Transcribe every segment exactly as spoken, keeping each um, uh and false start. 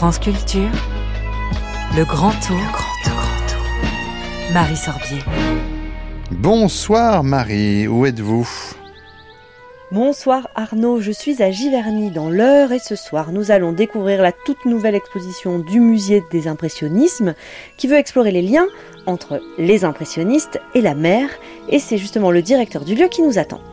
France Culture, le grand tour, le grand tour, grand tour. Marie Sorbier. Bonsoir Marie, où êtes-vous ? Bonsoir Arnaud, je suis à Giverny dans l'Eure et ce soir nous allons découvrir la toute nouvelle exposition du musée des impressionnismes qui veut explorer les liens entre les impressionnistes et la mer, et c'est justement le directeur du lieu qui nous attend.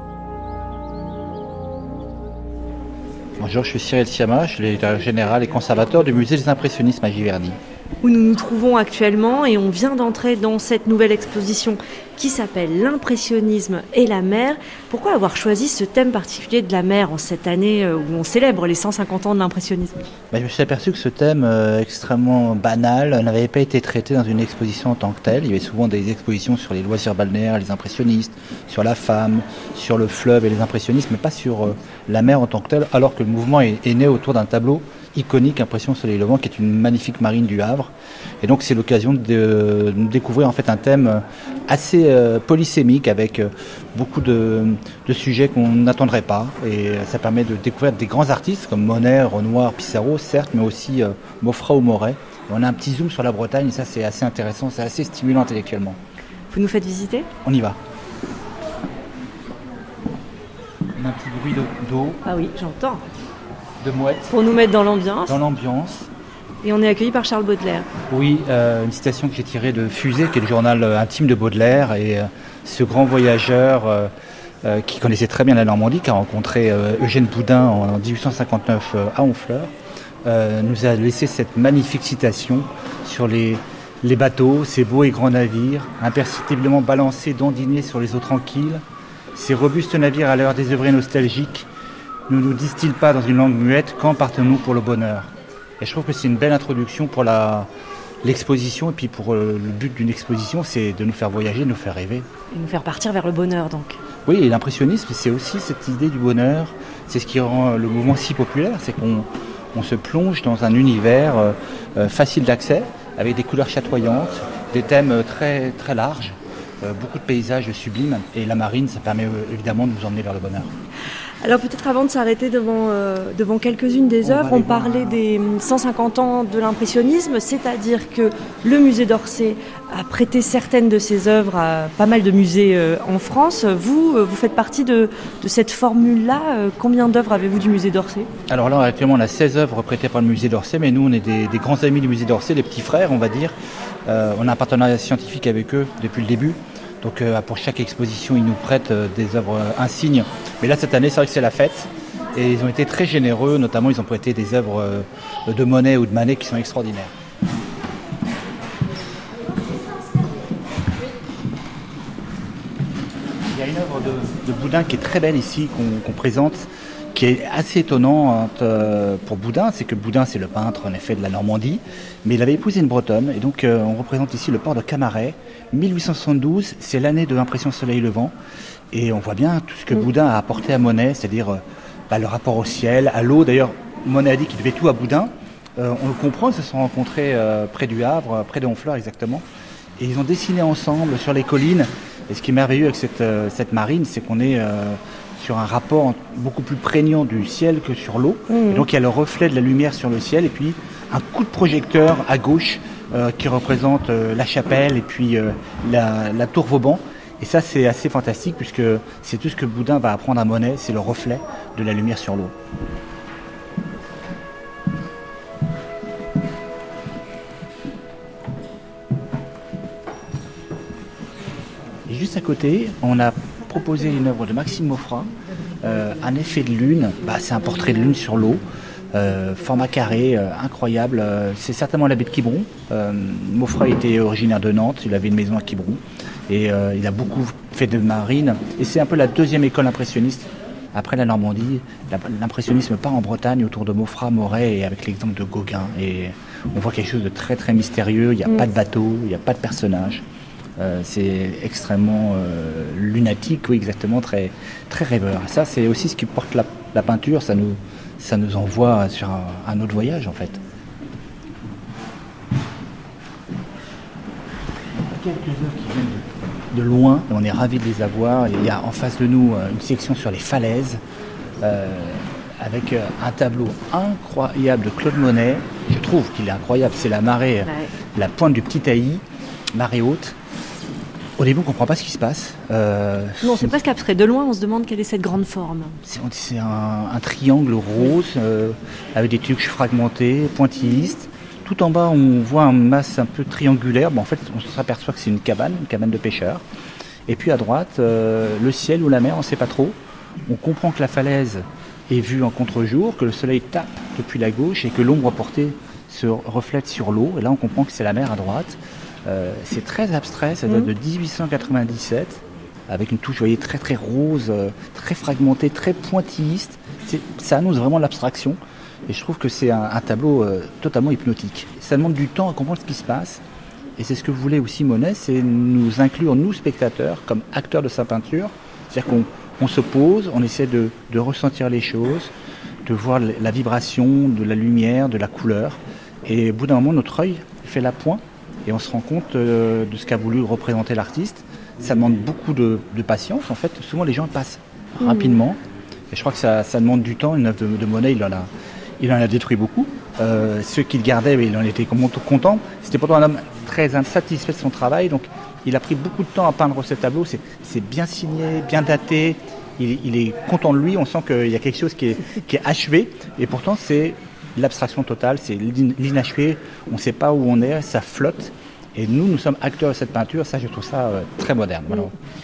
Bonjour, je suis Cyril Siama, je suis le directeur général et conservateur du musée des impressionnismes à Giverny. Où nous nous trouvons actuellement et on vient d'entrer dans cette nouvelle exposition qui s'appelle l'impressionnisme et la mer. Pourquoi avoir choisi ce thème particulier de la mer en cette année où on célèbre les cent cinquante ans de l'impressionnisme ? Ben, je me suis aperçu que ce thème euh, extrêmement banal n'avait pas été traité dans une exposition en tant que telle. Il y avait souvent des expositions sur les loisirs balnéaires, les impressionnistes, sur la femme, sur le fleuve et les impressionnistes, mais pas sur euh, la mer en tant que telle, alors que le mouvement est, est né autour d'un tableau iconique, Impression Soleil Levant, qui est une magnifique marine du Havre. Et donc c'est l'occasion de, de découvrir en fait un thème assez euh, polysémique, avec euh, beaucoup de, de sujets qu'on n'attendrait pas. Et ça permet de découvrir des grands artistes comme Monet, Renoir, Pissarro, certes, mais aussi euh, Maufra ou Moret. Et on a un petit zoom sur la Bretagne, et ça c'est assez intéressant, c'est assez stimulant intellectuellement. Vous nous faites visiter ? On y va. On a un petit bruit d'eau. Ah oui, j'entends. De mouettes. Pour nous mettre dans l'ambiance. Dans l'ambiance. Et on est accueilli par Charles Baudelaire. Oui, euh, une citation que j'ai tirée de Fusée, qui est le journal euh, intime de Baudelaire. Et euh, ce grand voyageur euh, euh, qui connaissait très bien la Normandie, qui a rencontré euh, Eugène Boudin en, en dix-huit cent cinquante-neuf euh, à Honfleur, euh, nous a laissé cette magnifique citation sur les, les bateaux, ces beaux et grands navires, imperceptiblement balancés, dandinés sur les eaux tranquilles. Ces robustes navires à l'heure désœuvrée nostalgique, ne nous disent-ils pas dans une langue muette quand partons-nous pour le bonheur ? Et je trouve que c'est une belle introduction pour la, l'exposition, et puis pour euh, le but d'une exposition, c'est de nous faire voyager, de nous faire rêver. Et nous faire partir vers le bonheur donc. Oui, et l'impressionnisme, c'est aussi cette idée du bonheur, c'est ce qui rend le mouvement si populaire, c'est qu'on on se plonge dans un univers euh, euh, facile d'accès, avec des couleurs chatoyantes, des thèmes très, très larges, euh, beaucoup de paysages sublimes, et la marine, ça permet euh, évidemment de nous emmener vers le bonheur. Alors peut-être avant de s'arrêter devant, euh, devant quelques-unes des œuvres, on, on parlait des cent cinquante ans de l'impressionnisme, c'est-à-dire que le musée d'Orsay a prêté certaines de ses œuvres à pas mal de musées euh, en France. Vous, euh, vous faites partie de, de cette formule-là. Euh, combien d'œuvres avez-vous du musée d'Orsay ? Alors là, actuellement, on a seize œuvres prêtées par le musée d'Orsay, mais nous, on est des, des grands amis du musée d'Orsay, des petits frères, on va dire. Euh, on a un partenariat scientifique avec eux depuis le début. Donc euh, pour chaque exposition, ils nous prêtent euh, des œuvres euh, insignes. Mais là, cette année, c'est vrai que c'est la fête. Et ils ont été très généreux. Notamment, ils ont prêté des œuvres euh, de Monet ou de Manet qui sont extraordinaires. Il y a une œuvre de, de Boudin qui est très belle ici, qu'on, qu'on présente, qui est assez étonnante euh, pour Boudin. C'est que Boudin, c'est le peintre, en effet, de la Normandie. Mais il avait épousé une Bretonne. Et donc, euh, on représente ici le port de Camaret. dix-huit cent soixante-douze, c'est l'année de l'impression Soleil Levant. Et on voit bien tout ce que mmh. Boudin a apporté à Monet, c'est-à-dire euh, bah, le rapport au ciel, à l'eau. D'ailleurs, Monet a dit qu'il devait tout à Boudin. Euh, on le comprend, ils se sont rencontrés euh, près du Havre, près de Honfleur exactement. Et ils ont dessiné ensemble sur les collines. Et ce qui est merveilleux avec cette, euh, cette marine, c'est qu'on est euh, sur un rapport beaucoup plus prégnant du ciel que sur l'eau. Mmh. Et donc il y a le reflet de la lumière sur le ciel et puis un coup de projecteur à gauche euh, qui représente euh, la chapelle et puis euh, la, la tour Vauban. Et ça, c'est assez fantastique puisque c'est tout ce que Boudin va apprendre à Monet, c'est le reflet de la lumière sur l'eau. Et juste à côté, on a proposé une œuvre de Maxime Maufra, euh, un effet de lune, bah, c'est un portrait de lune sur l'eau. Euh, format carré, euh, incroyable. Euh, c'est certainement l'abbé de Quiberon. Euh, Maufra était originaire de Nantes, il avait une maison à Quiberon. Et euh, il a beaucoup fait de marine. Et c'est un peu la deuxième école impressionniste. Après la Normandie, l'impressionnisme part en Bretagne autour de Maufra, Moret et avec l'exemple de Gauguin. Et on voit quelque chose de très très mystérieux. Il n'y a mmh. pas de bateau, il n'y a pas de personnage. Euh, c'est extrêmement euh, lunatique, oui exactement, très, très rêveur. Ça, c'est aussi ce qui porte la, la peinture. Ça nous, ça nous envoie sur un, un autre voyage en fait. Quelques œuvres qui viennent de, de loin, on est ravis de les avoir. Il y a en face de nous une section sur les falaises, euh, avec euh, un tableau incroyable de Claude Monet. Je trouve qu'il est incroyable. C'est la marée, ouais. La pointe du Petit Taillis, marée haute. Au début, on ne comprend pas ce qui se passe. Euh, non, c'est presque abstrait. De loin, on se demande quelle est cette grande forme. C'est, c'est un, un triangle rose euh, avec des tuques fragmentés, pointillistes. Tout en bas, on voit une masse un peu triangulaire. Bon, en fait, on s'aperçoit que c'est une cabane, une cabane de pêcheurs. Et puis à droite, euh, le ciel ou la mer, on ne sait pas trop. On comprend que la falaise est vue en contre-jour, que le soleil tape depuis la gauche et que l'ombre portée se reflète sur l'eau. Et là, on comprend que c'est la mer à droite. Euh, c'est très abstrait, ça date de dix-huit cent quatre-vingt-dix-sept, avec une touche, vous voyez, très très rose, euh, très fragmentée, très pointilliste. C'est, ça annonce vraiment l'abstraction, et je trouve que c'est un, un tableau euh, totalement hypnotique. Ça demande du temps à comprendre ce qui se passe, et c'est ce que voulait aussi Monet, c'est nous inclure, nous spectateurs, comme acteurs de sa peinture. C'est-à-dire qu'on on se pose, on essaie de, de ressentir les choses, de voir la vibration, de la lumière, de la couleur, et au bout d'un moment, notre œil fait la pointe, et on se rend compte euh, de ce qu'a voulu représenter l'artiste. Ça demande beaucoup de, de patience. En fait, souvent les gens passent mmh. rapidement. Et je crois que ça, ça demande du temps. Une œuvre de, de Monet, il en a, il en a détruit beaucoup. Euh, ceux qui le gardaient, il en était contents. C'était pourtant un homme très insatisfait de son travail. Donc il a pris beaucoup de temps à peindre ce tableau. C'est, c'est bien signé, bien daté. Il, il est content de lui. On sent qu'il y a quelque chose qui est, qui est achevé. Et pourtant, c'est l'abstraction totale, c'est l'inachevé, on ne sait pas où on est, ça flotte. Et nous, nous sommes acteurs de cette peinture, ça je trouve ça euh, très moderne. Voilà.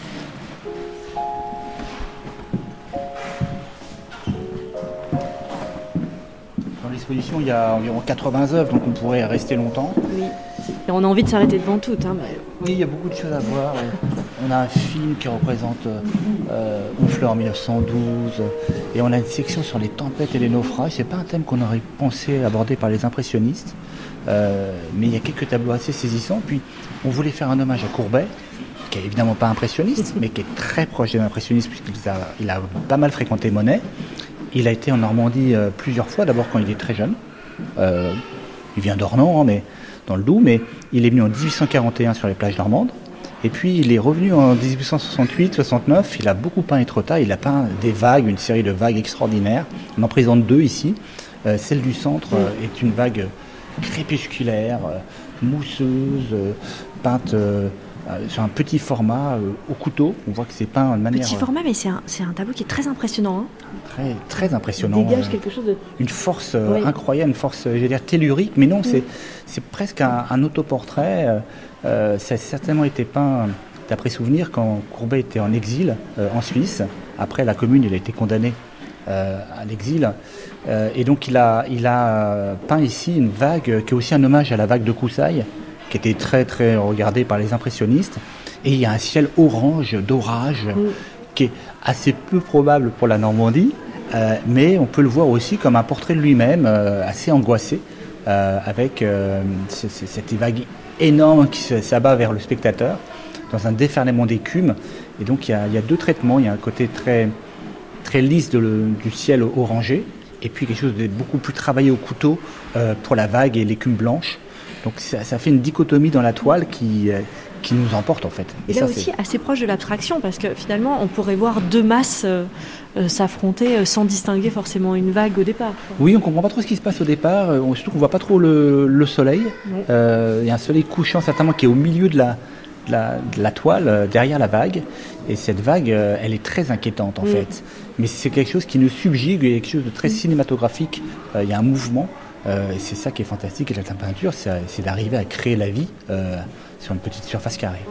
Dans l'exposition, il y a environ quatre-vingts œuvres, donc on pourrait rester longtemps. Oui, et on a envie de s'arrêter devant toutes. Hein, mais... Oui, il y a beaucoup de choses à voir. On a un film qui représente euh, Honfleur en dix-neuf cent douze, et on a une section sur les tempêtes et les naufrages. C'est pas un thème qu'on aurait pensé aborder par les impressionnistes, euh, mais il y a quelques tableaux assez saisissants. Puis on voulait faire un hommage à Courbet, qui est évidemment pas impressionniste, mais qui est très proche de l'impressionniste puisqu'il a, il a pas mal fréquenté Monet. Il a été en Normandie euh, plusieurs fois, d'abord quand il est très jeune. Euh, il vient d'Ornans, hein, mais dans le Doubs, mais il est venu en dix-huit cent quarante et un sur les plages normandes. Et puis il est revenu en dix-huit cent soixante-huit soixante-neuf, il a beaucoup peint Étretat, il a peint des vagues, une série de vagues extraordinaires. On en présente deux ici. Euh, celle du centre euh, est une vague crépusculaire, euh, mousseuse, euh, peinte euh, sur un petit format euh, au couteau. On voit que c'est peint de manière... Petit format, mais c'est un, c'est un tableau qui est très impressionnant. Hein. Très, très impressionnant. Il dégage quelque chose de... Une force euh, oui. incroyable, une force, je veux dire, tellurique, mais non, mmh. c'est, c'est presque un, un autoportrait. Euh, euh, ça a certainement été peint, d'après souvenir, quand Courbet était en exil euh, en Suisse. Après la Commune, il a été condamné euh, à l'exil. Euh, et donc, il a, il a peint ici une vague qui est aussi un hommage à la vague de Coussailles, qui était très, très regardée par les impressionnistes. Et il y a un ciel orange, d'orage, mmh. qui est assez peu probable pour la Normandie, euh, mais on peut le voir aussi comme un portrait de lui-même, euh, assez angoissé, euh, avec euh, c- c- cette vague énorme qui s'abat vers le spectateur, dans un déferlement d'écume. Et donc il y a, il y a deux traitements, il y a un côté très, très lisse de le, du ciel orangé, et puis quelque chose de beaucoup plus travaillé au couteau euh, pour la vague et l'écume blanche. Donc ça, ça fait une dichotomie dans la toile qui... Euh, qui nous emporte en fait. Et, et là ça, aussi c'est... assez proche de l'abstraction, parce que finalement on pourrait voir deux masses euh, euh, s'affronter euh, sans distinguer forcément une vague au départ. Quoi. Oui, on ne comprend pas trop ce qui se passe au départ, euh, surtout qu'on ne voit pas trop le, le soleil. Il ouais. euh, y a un soleil couchant certainement qui est au milieu de la, de la, de la toile, euh, derrière la vague, et cette vague, euh, elle est très inquiétante en mmh. fait. Mais c'est quelque chose qui nous subjugue, il y a quelque chose de très mmh. cinématographique, il euh, y a un mouvement, euh, et c'est ça qui est fantastique avec la peinture, c'est, c'est d'arriver à créer la vie euh, sur une petite surface carrée.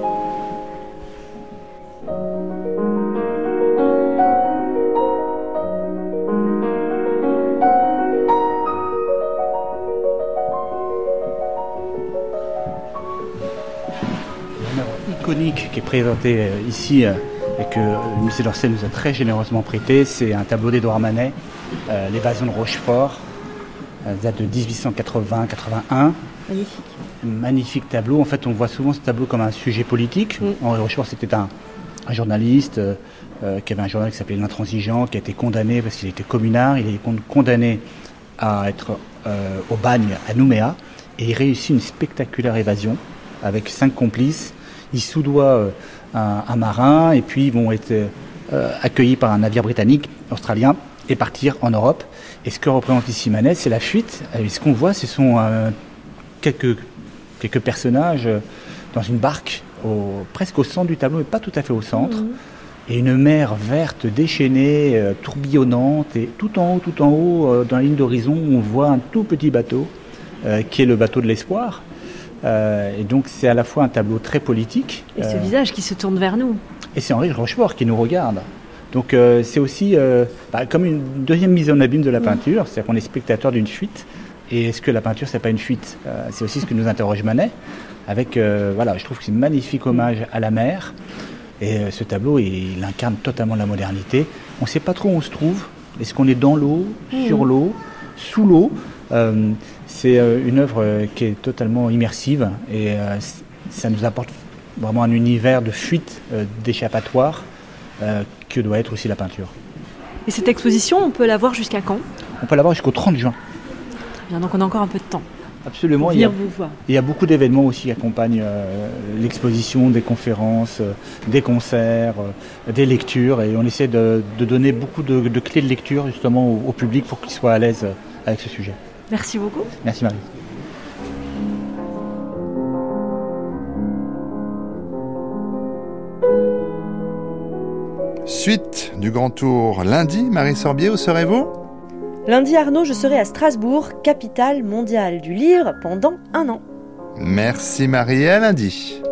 Iconique qui est présenté ici et que le musée d'Orsay nous a très généreusement prêté, c'est un tableau d'Édouard Manet, euh, l'évasion de Rochefort, euh, date de dix-huit cent quatre-vingts quatre-vingt-un. Magnifique. Magnifique tableau. En fait, on voit souvent ce tableau comme un sujet politique. Mm. Henri Rochefort, c'était un, un journaliste euh, qui avait un journal qui s'appelait L'Intransigeant, qui a été condamné parce qu'il était communard. Il est condamné à être euh, au bagne à Nouméa et il réussit une spectaculaire évasion avec cinq complices. Il soudoie euh, un, un marin et puis ils vont être euh, accueillis par un navire britannique, australien, et partir en Europe. Et ce que représente ici Manet, c'est la fuite. Et ce qu'on voit, ce sont euh, quelques, quelques personnages dans une barque, au, presque au centre du tableau, mais pas tout à fait au centre. Mmh. Et une mer verte déchaînée, euh, tourbillonnante. Et tout en haut, tout en haut, euh, dans la ligne d'horizon, on voit un tout petit bateau, euh, qui est le bateau de l'espoir. Euh, et donc c'est à la fois un tableau très politique. Et ce euh, visage qui se tourne vers nous. Et c'est Henri Rochefort qui nous regarde. Donc euh, c'est aussi euh, bah, comme une deuxième mise en abîme de la peinture, c'est-à-dire qu'on est spectateur d'une fuite. Et est-ce que la peinture, c'est pas une fuite ? euh, C'est aussi ce que nous interroge Manet. Avec, euh, voilà, je trouve que c'est un magnifique hommage à la mer. Et euh, ce tableau, il, il incarne totalement la modernité. On ne sait pas trop où on se trouve. Est-ce qu'on est dans l'eau, mmh. sur l'eau, sous l'eau ? euh, C'est euh, une œuvre euh, qui est totalement immersive. Et euh, ça nous apporte vraiment un univers de fuite, euh, d'échappatoire, euh, que doit être aussi la peinture. Et cette exposition, on peut la voir jusqu'à quand ? On peut la voir jusqu'au trente juin. Bien, donc on a encore un peu de temps. Absolument. Pour il y a, vous voir. Il y a beaucoup d'événements aussi qui accompagnent euh, l'exposition, des conférences, euh, des concerts, euh, des lectures. Et on essaie de, de donner beaucoup de, de clés de lecture justement au, au public pour qu'il soit à l'aise avec ce sujet. Merci beaucoup. Merci Marie. Suite du Grand Tour lundi, Marie Sorbier, où serez-vous ? Lundi, Arnaud, je serai à Strasbourg, capitale mondiale du livre, pendant un an. Merci Marie, et à lundi.